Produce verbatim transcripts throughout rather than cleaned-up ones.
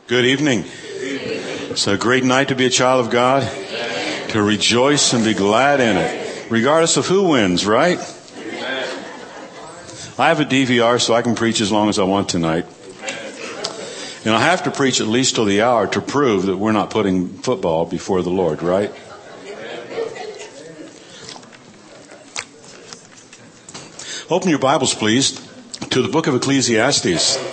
Good evening. It's a great night to be a child of God, to rejoice and be glad in it, regardless of who wins, right? I have a D V R so I can preach as long as I want tonight. And I have to preach at least till the hour to prove that we're not putting football before the Lord, right? Open your Bibles, please, to the book of Ecclesiastes.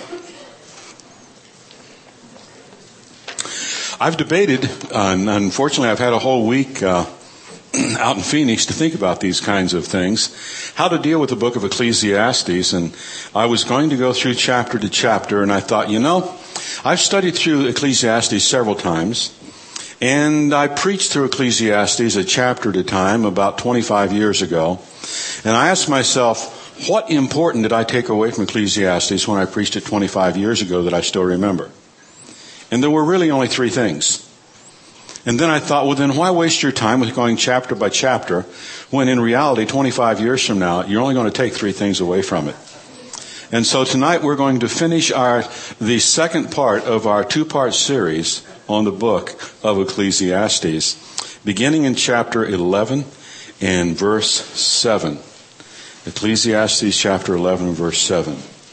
I've debated, uh, and unfortunately I've had a whole week uh, out in Phoenix to think about these kinds of things, how to deal with the book of Ecclesiastes. And I was going to go through chapter to chapter, and I thought, you know, I've studied through Ecclesiastes several times, and I preached through Ecclesiastes a chapter at a time about twenty-five years ago. And I asked myself, what important did I take away from Ecclesiastes when I preached it twenty-five years ago that I still remember? And there were really only three things. And then I thought, well, then why waste your time with going chapter by chapter when in reality, twenty-five years from now, you're only going to take three things away from it. And so tonight we're going to finish our the second part of our two-part series on the book of Ecclesiastes, beginning in chapter eleven and verse seven. Ecclesiastes chapter eleven and verse seven.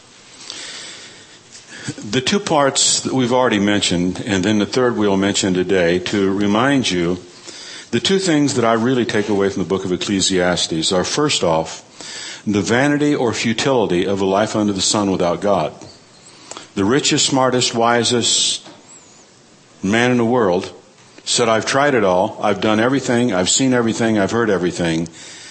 The two parts that we've already mentioned, and then the third we'll mention today, to remind you, the two things that I really take away from the book of Ecclesiastes are, first off, the vanity or futility of a life under the sun without God. The richest, smartest, wisest man in the world said, I've tried it all, I've done everything, I've seen everything, I've heard everything,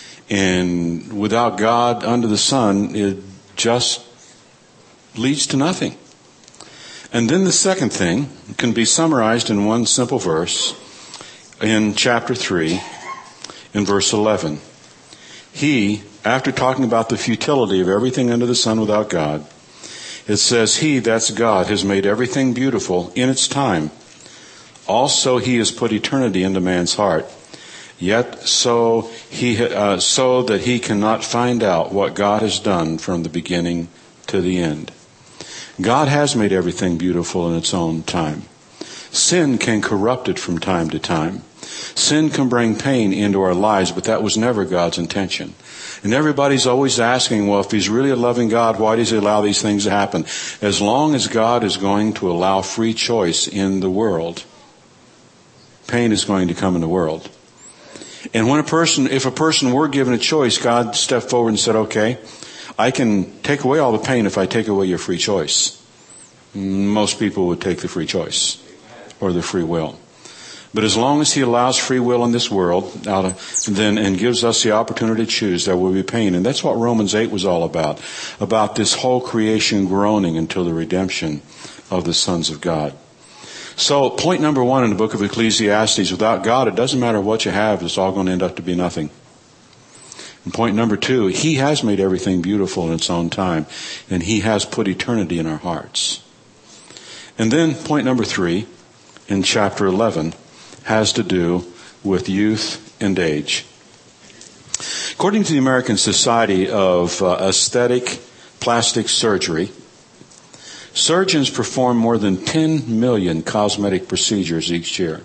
and without God under the sun, it just leads to nothing. And then the second thing can be summarized in one simple verse in chapter three, in verse eleven. He, after talking about the futility of everything under the sun without God, it says, He, that's God, has made everything beautiful in its time. Also, He has put eternity into man's heart. Yet so he, uh, so that he cannot find out what God has done from the beginning to the end. God has made everything beautiful in its own time. Sin can corrupt it from time to time. Sin can bring pain into our lives, but that was never God's intention. And everybody's always asking, well, if He's really a loving God, why does He allow these things to happen? As long as God is going to allow free choice in the world, pain is going to come in the world. And when a person, if a person were given a choice, God stepped forward and said, okay, I can take away all the pain if I take away your free choice. Most people would take the free choice or the free will. But as long as He allows free will in this world, out of, then and gives us the opportunity to choose, there will be pain. And that's what Romans eight was all about, about this whole creation groaning until the redemption of the sons of God. So point number one in the book of Ecclesiastes, without God, it doesn't matter what you have, it's all going to end up to be nothing. And point number two, He has made everything beautiful in its own time, and He has put eternity in our hearts. And then point number three, in chapter eleven, has to do with youth and age. According to the American Society of uh, Aesthetic Plastic Surgery, surgeons perform more than ten million cosmetic procedures each year,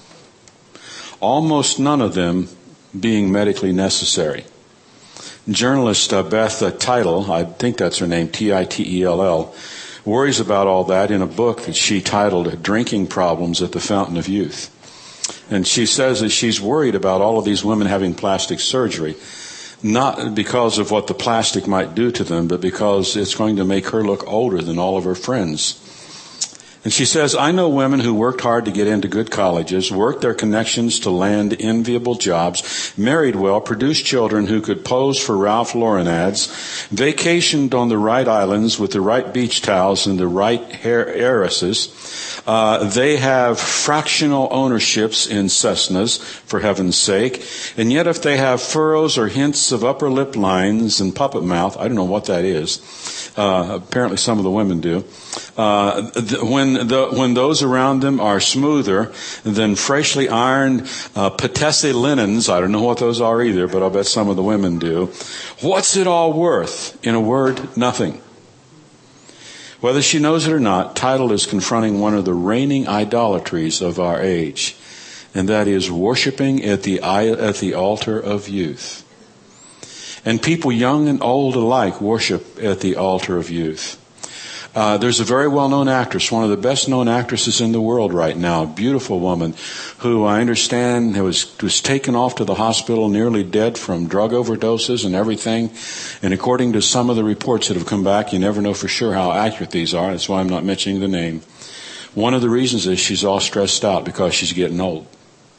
almost none of them being medically necessary. Journalist uh, Beth uh, Tittle, I think that's her name, T I T E L L, worries about all that in a book that she titled Drinking Problems at the Fountain of Youth. And she says that she's worried about all of these women having plastic surgery, not because of what the plastic might do to them, but because it's going to make her look older than all of her friends. And she says, I know women who worked hard to get into good colleges, worked their connections to land enviable jobs, married well, produced children who could pose for Ralph Lauren ads, vacationed on the right islands with the right beach towels and the right hair heiresses. Uh, they have fractional ownerships in Cessnas, for heaven's sake. And yet if they have furrows or hints of upper lip lines and puppet mouth, I don't know what that is. Uh, apparently some of the women do. Uh, th- when the, when those around them are smoother than freshly ironed uh, patesse linens, I don't know what those are either, but I'll bet some of the women do. What's it all worth? In a word, nothing. Whether she knows it or not, title is confronting one of the reigning idolatries of our age, and that is worshiping at the at the altar of youth. And people young and old alike worship at the altar of youth. Uh, there's a very well-known actress, one of the best-known actresses in the world right now, a beautiful woman who I understand was, was taken off to the hospital nearly dead from drug overdoses and everything. And according to some of the reports that have come back, you never know for sure how accurate these are. That's why I'm not mentioning the name. One of the reasons is she's all stressed out because she's getting old.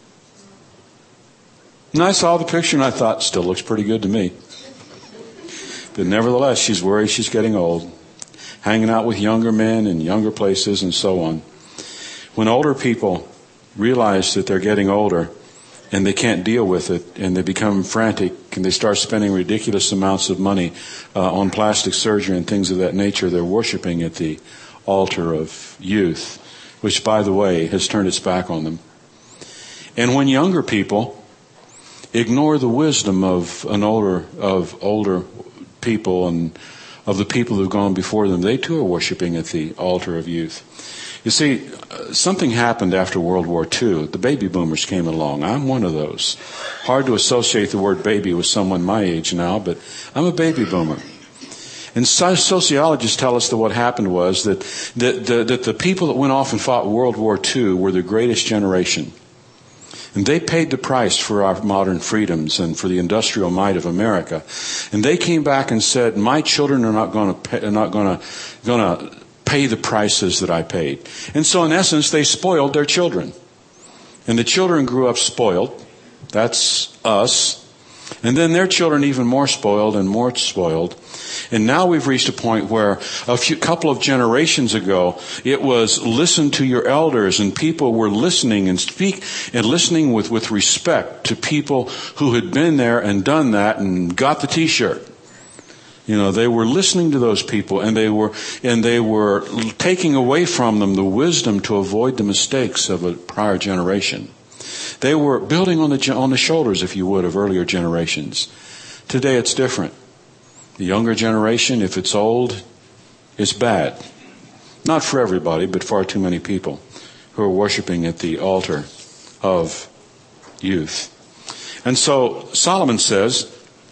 And I saw the picture and I thought, still looks pretty good to me. But nevertheless, she's worried she's getting old, hanging out with younger men in younger places and so on. When older people realize that they're getting older and they can't deal with it and they become frantic and they start spending ridiculous amounts of money uh, on plastic surgery and things of that nature, they're worshiping at the altar of youth, which, by the way, has turned its back on them. And when younger people ignore the wisdom of an older of older people and of the people who've gone before them, they too are worshiping at the altar of youth. You see, something happened after World War Two. The baby boomers came along. I'm one of those. Hard to associate the word baby with someone my age now, but I'm a baby boomer. And sociologists tell us that what happened was that, that, that, that the people that went off and fought World War Two were the greatest generation. And they paid the price for our modern freedoms and for the industrial might of America. And they came back and said, my children are not going to pay, are not going to, going to pay the prices that I paid. And so in essence, they spoiled their children. And the children grew up spoiled. That's us. And then their children even more spoiled and more spoiled. And now we've reached a point where a few couple of generations ago, it was listen to your elders, and people were listening and speak and listening with, with respect to people who had been there and done that and got the t-shirt. You know, they were listening to those people, and they were, and they were taking away from them the wisdom to avoid the mistakes of a prior generation. They were building on the, on the shoulders, if you would, of earlier generations. Today it's different. The younger generation, if it's old, it's bad. Not for everybody, but far too many people who are worshiping at the altar of youth. And so Solomon says,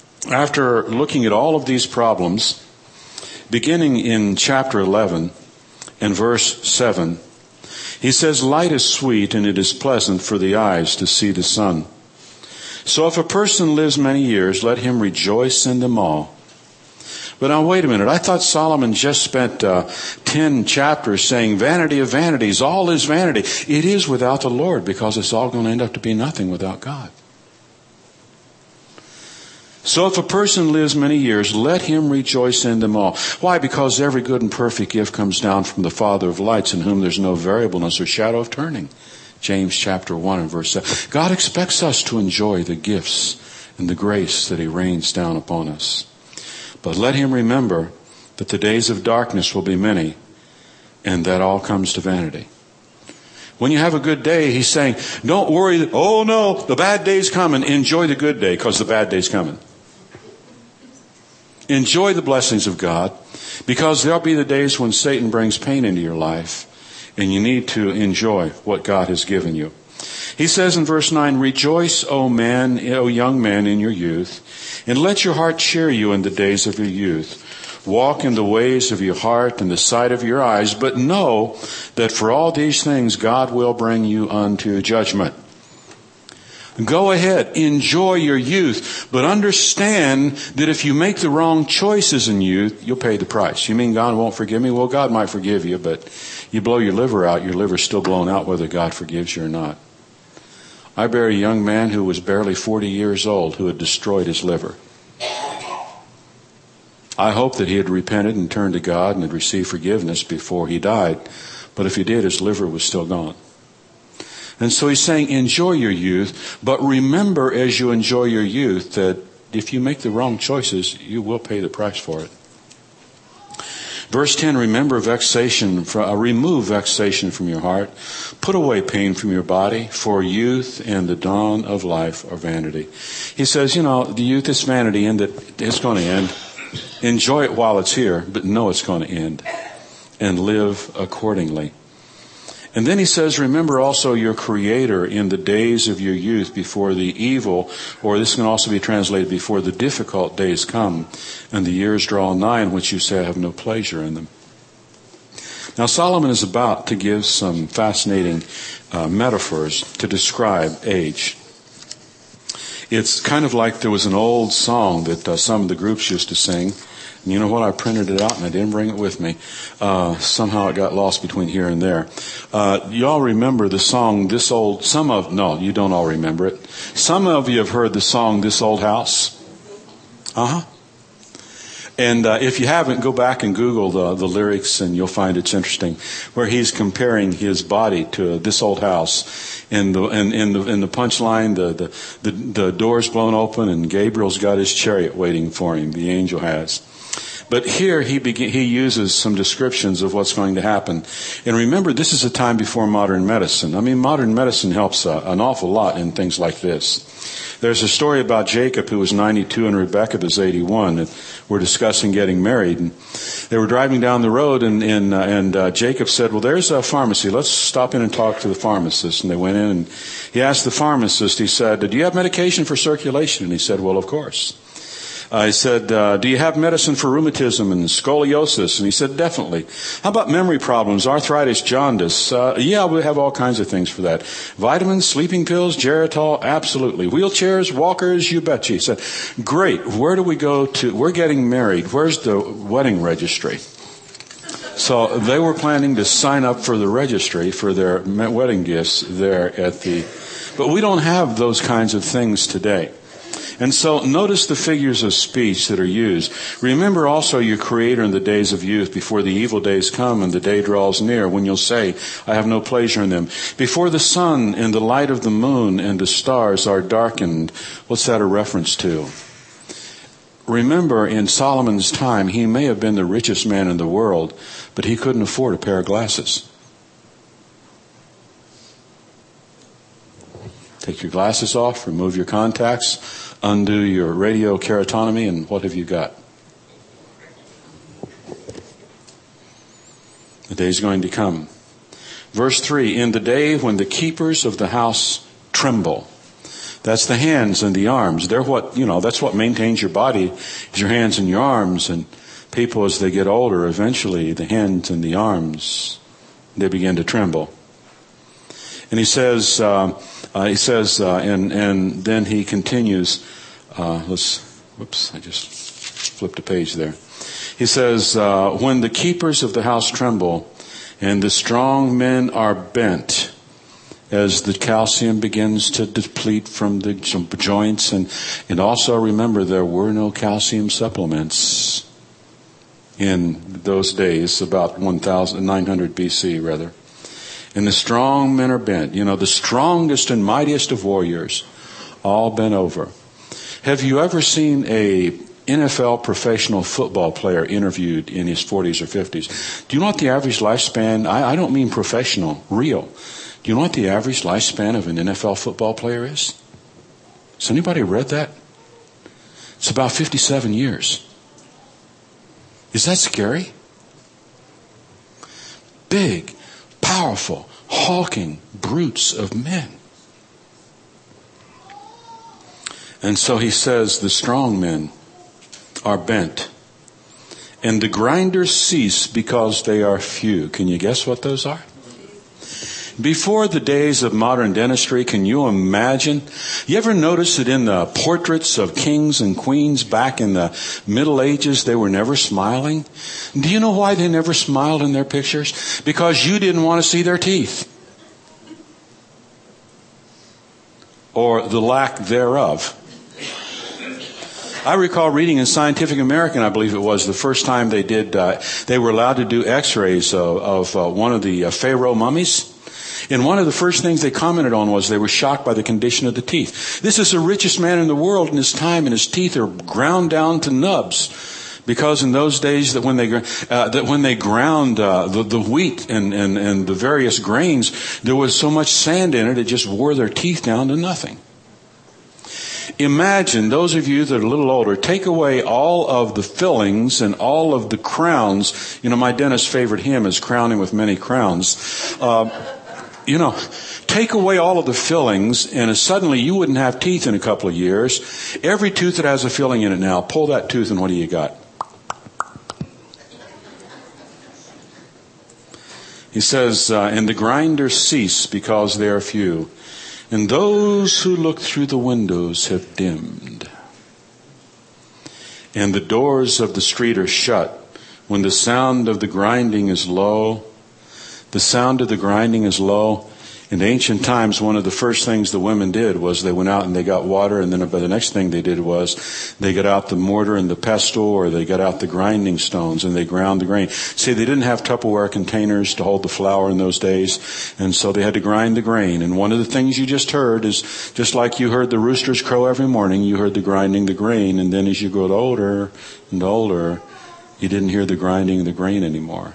after looking at all of these problems, beginning in chapter eleven and verse seven, he says, light is sweet and it is pleasant for the eyes to see the sun. So if a person lives many years, let him rejoice in them all. But now wait a minute, I thought Solomon just spent uh, ten chapters saying vanity of vanities, all is vanity. It is without the Lord, because it's all going to end up to be nothing without God. So if a person lives many years, let him rejoice in them all. Why? Because every good and perfect gift comes down from the Father of lights, in whom there's no variableness or shadow of turning. James chapter one and verse seven. God expects us to enjoy the gifts and the grace that he rains down upon us. But let him remember that the days of darkness will be many, and that all comes to vanity. When you have a good day, he's saying, don't worry, that, oh no, the bad day's coming. Enjoy the good day, because the bad day's coming. Enjoy the blessings of God, because there'll be the days when Satan brings pain into your life, and you need to enjoy what God has given you. He says in verse nine, rejoice, O man, O young man, in your youth, and let your heart cheer you in the days of your youth. Walk in the ways of your heart and the sight of your eyes, but know that for all these things God will bring you unto judgment. Go ahead, enjoy your youth, but understand that if you make the wrong choices in youth, you'll pay the price. You mean God won't forgive me? Well, God might forgive you, but you blow your liver out, your liver's still blown out whether God forgives you or not. I bear a young man who was barely forty years old who had destroyed his liver. I hope that he had repented and turned to God and had received forgiveness before he died. But if he did, his liver was still gone. And so he's saying, enjoy your youth, but remember as you enjoy your youth that if you make the wrong choices, you will pay the price for it. Verse ten, remember vexation, uh, remove vexation from your heart. Put away pain from your body, for youth and the dawn of life are vanity. He says, you know, the youth is vanity and that it's going to end. Enjoy it while it's here, but know it's going to end. and live accordingly. And then he says, remember also your Creator in the days of your youth before the evil, or this can also be translated before the difficult days come and the years draw nigh in which you say I have no pleasure in them. Now Solomon is about to give some fascinating uh, metaphors to describe age. It's kind of like there was an old song that uh, some of the groups used to sing. And you know what? I printed it out and I didn't bring it with me. Uh, somehow it got lost between here and there. Uh, you all remember the song, This Old, some of, no, you don't all remember it. Some of you have heard the song, This Old House. Uh-huh. And uh, if you haven't, go back and Google the, the lyrics and you'll find it's interesting, where he's comparing his body to this old house. And the and in the in the punchline, the, the the the door's blown open and Gabriel's got his chariot waiting for him. The angel has. But here he begin, he uses some descriptions of what's going to happen. And remember, this is a time before modern medicine. I mean, modern medicine helps uh, an awful lot in things like this. There's a story about Jacob who was ninety-two and Rebecca was eighty-one. And we're discussing getting married. And they were driving down the road and and, uh, and uh, Jacob said, well, there's a pharmacy. Let's stop in and talk to the pharmacist. And they went in and he asked the pharmacist, he said, do you have medication for circulation? And he said, well, of course. I said, uh, do you have medicine for rheumatism and scoliosis? And he said, definitely. How about memory problems, arthritis, jaundice? Uh, yeah, we have all kinds of things for that. Vitamins, sleeping pills, Geritol, absolutely. Wheelchairs, walkers, you betcha. He said, great. Where do we go to? We're getting married. Where's the wedding registry? So they were planning to sign up for the registry for their wedding gifts there at the, but we don't have those kinds of things today. And so notice the figures of speech that are used. Remember also your Creator in the days of youth before the evil days come and the day draws near when you'll say, I have no pleasure in them. Before the sun and the light of the moon and the stars are darkened. What's that a reference to? Remember in Solomon's time, he may have been the richest man in the world, but he couldn't afford a pair of glasses. Take your glasses off, remove your contacts, undo your radio keratotomy, and what have you got? The day's going to come. Verse three, in the day when the keepers of the house tremble. That's the hands and the arms. They're what, you know, that's what maintains your body, is your hands and your arms. And people, as they get older, eventually the hands and the arms, they begin to tremble. And he says, uh, uh, he says, uh, and, and then he continues, uh, let's, whoops, I just flipped a page there. He says, uh, when the keepers of the house tremble and the strong men are bent, as the calcium begins to deplete from the joints, and, and also remember there were no calcium supplements in those days, about one thousand nine hundred B C rather. And the strong men are bent. You know, the strongest and mightiest of warriors, all bent over. Have you ever seen a N F L professional football player interviewed in his forties or fifties? Do you know what the average lifespan, I, I don't mean professional, real. Do you know what the average lifespan of an N F L football player is? Has anybody read that? It's about fifty-seven years. Is that scary? Big, powerful, hulking brutes of men. And so he says the strong men are bent. And the grinders cease because they are few. Can you guess what those are? Before the days of modern dentistry, can you imagine? You ever notice that in the portraits of kings and queens back in the Middle Ages, they were never smiling? Do you know why they never smiled in their pictures? Because you didn't want to see their teeth. Or the lack thereof. I recall reading in Scientific American, I believe it was, the first time they did, uh, they were allowed to do x-rays of, of uh, one of the uh, Pharaoh mummies. And one of the first things they commented on was they were shocked by the condition of the teeth. This is the richest man in the world in his time, and his teeth are ground down to nubs. Because in those days that when they uh, that when they ground uh, the, the wheat and, and, and the various grains, there was so much sand in it, it just wore their teeth down to nothing. Imagine, those of you that are a little older, take away all of the fillings and all of the crowns. You know, my dentist's favorite hymn is Crowning with Many Crowns. Uh, you know, take away all of the fillings and suddenly you wouldn't have teeth in a couple of years. Every tooth that has a filling in it now, pull that tooth and what do you got? He says, uh, and the grinders cease because they are few. And those who look through the windows have dimmed. And the doors of the street are shut when the sound of the grinding is low. The sound of the grinding is low. In ancient times, one of the first things the women did was they went out and they got water, and then the next thing they did was they got out the mortar and the pestle, or they got out the grinding stones and they ground the grain. See, they didn't have Tupperware containers to hold the flour in those days, and so they had to grind the grain. And one of the things you just heard is, just like you heard the roosters crow every morning, you heard the grinding the grain, and then as you got older and older, you didn't hear the grinding of the grain anymore.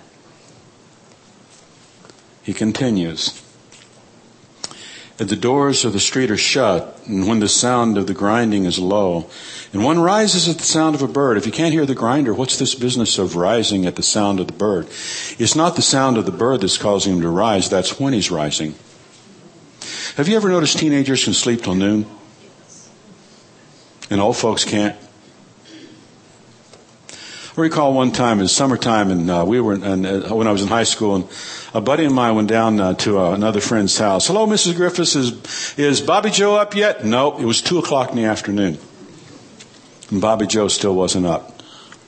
He continues. The doors of the street are shut, and when the sound of the grinding is low, and one rises at the sound of a bird. If you can't hear the grinder, what's this business of rising at the sound of the bird? It's not the sound of the bird that's causing him to rise. That's when he's rising. Have you ever noticed teenagers can sleep till noon? And old folks can't? I recall one time, it was summertime, and uh, we were in, uh, when I was in high school, and a buddy of mine went down uh, to uh, another friend's house. Hello, Missus Griffiths, is is Bobby Joe up yet? No, it was two o'clock in the afternoon, and Bobby Joe still wasn't up.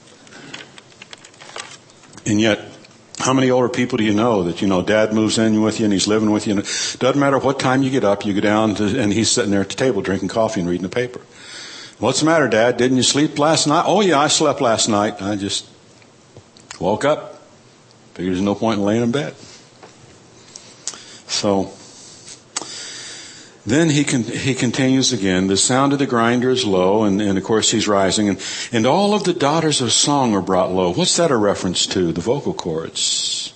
And yet, how many older people do you know that, you know, Dad moves in with you and he's living with you, and it doesn't matter what time you get up, you go down to, and he's sitting there at the table drinking coffee and reading the paper. What's the matter, Dad? Didn't you sleep last night? Oh, yeah, I slept last night. I just woke up. Figured there's no point in laying in bed. So then he con- he continues again. The sound of the grinder is low, and, and of course he's rising. And, and all of the daughters of song are brought low. What's that a reference to? The vocal cords.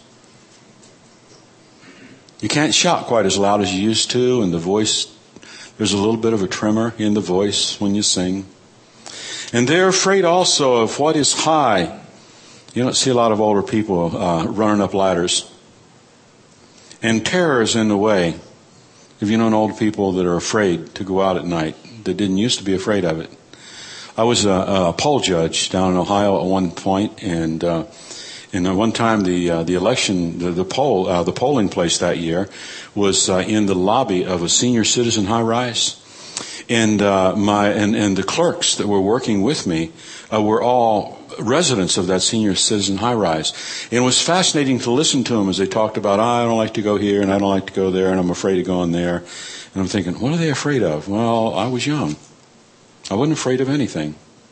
You can't shout quite as loud as you used to, and the voice, there's a little bit of a tremor in the voice when you sing. And they're afraid also of what is high. You don't see a lot of older people uh, running up ladders. And terror is in the way. Have you known old people that are afraid to go out at night, that didn't used to be afraid of it? I was a, a poll judge down in Ohio at one point, and uh, and one time the uh, the election, the, the poll, uh, the polling place that year was uh, in the lobby of a senior citizen high-rise, and uh, my and, and the clerks that were working with me uh, were all residents of that senior citizen high-rise. And it was fascinating to listen to them as they talked about, oh, I don't like to go here and I don't like to go there and I'm afraid of going there. And I'm thinking, what are they afraid of? Well, I was young. I wasn't afraid of anything.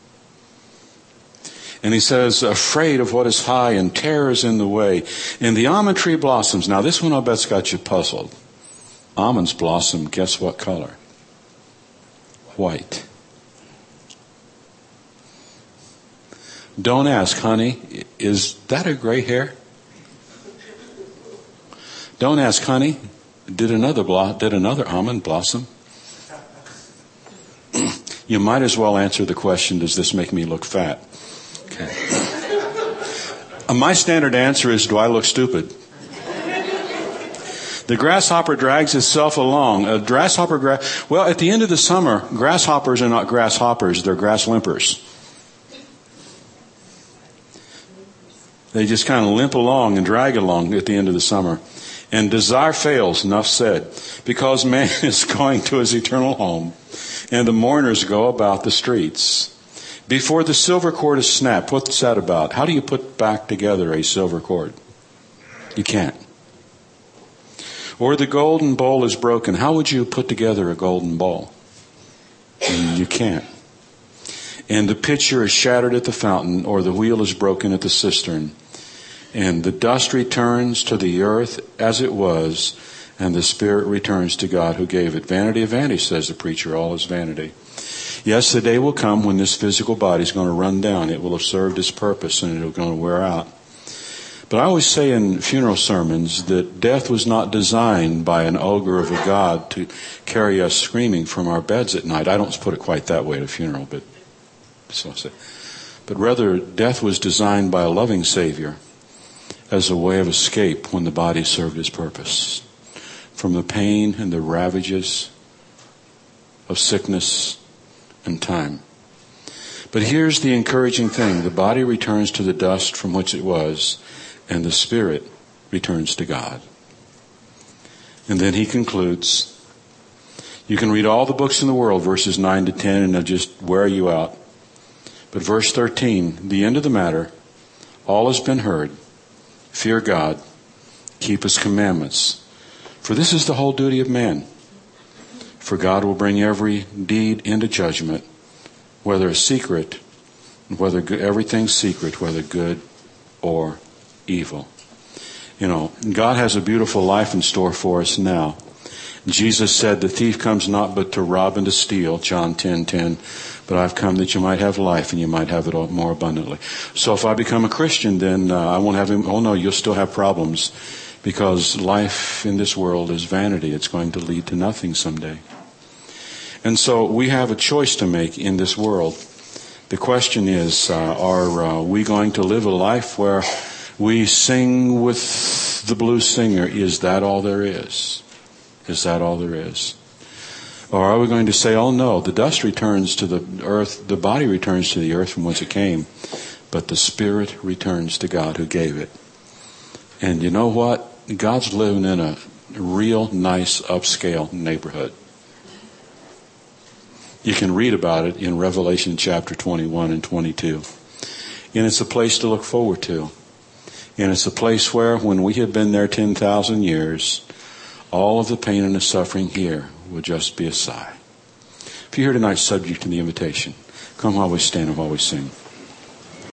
And he says, afraid of what is high and terror is in the way. And the almond tree blossoms. Now this one I bet's got you puzzled. Almonds blossom, guess what color? White. Don't ask, honey, is that a gray hair? Don't ask, honey, did another blo- did another almond blossom? You might as well answer the question, does this make me look fat? Okay. Uh, my standard answer is, do I look stupid? The grasshopper drags itself along. A grasshopper, gra- well, at the end of the summer, grasshoppers are not grasshoppers, they're grass limpers. They just kind of limp along and drag along at the end of the summer. And desire fails, enough said, because man is going to his eternal home, and the mourners go about the streets. Before the silver cord is snapped, what's that about? How do you put back together a silver cord? You can't. Or the golden bowl is broken. How would you put together a golden bowl? You can't. And the pitcher is shattered at the fountain, or the wheel is broken at the cistern. And the dust returns to the earth as it was, and the spirit returns to God who gave it. Vanity of vanity, says the preacher, all is vanity. Yes, the day will come when this physical body is going to run down. It will have served its purpose and it will going to wear out. But I always say in funeral sermons that death was not designed by an ogre of a God to carry us screaming from our beds at night. I don't put it quite that way at a funeral, but so I say. But rather, death was designed by a loving Savior as a way of escape when the body served its purpose from the pain and the ravages of sickness and time. But here's the encouraging thing. The body returns to the dust from which it was, and the spirit returns to God. And then he concludes. You can read all the books in the world, verses nine to ten, and they'll just wear you out. But verse thirteen, the end of the matter, all has been heard. Fear God, keep his commandments. For this is the whole duty of man. For God will bring every deed into judgment, whether secret, whether good, everything's secret, whether good or evil. You know, God has a beautiful life in store for us now. Jesus said, the thief comes not but to rob and to steal, John ten ten, but I've come that you might have life and you might have it all more abundantly. So if I become a Christian, then uh, I won't have him. Oh no, you'll still have problems, because life in this world is vanity. It's going to lead to nothing someday. And so we have a choice to make in this world. The question is, uh, are uh, we going to live a life where we sing with the blues singer? Is that all there is? Is that all there is? Or are we going to say, oh no, the dust returns to the earth, the body returns to the earth from whence it came, but the spirit returns to God who gave it. And you know what? God's living in a real nice upscale neighborhood. You can read about it in Revelation chapter twenty-one and twenty-two. And it's a place to look forward to. And it's a place where, when we have been there ten thousand years, all of the pain and the suffering here will just be a sigh. If you hear tonight's subject and the invitation, come while we stand and while we sing.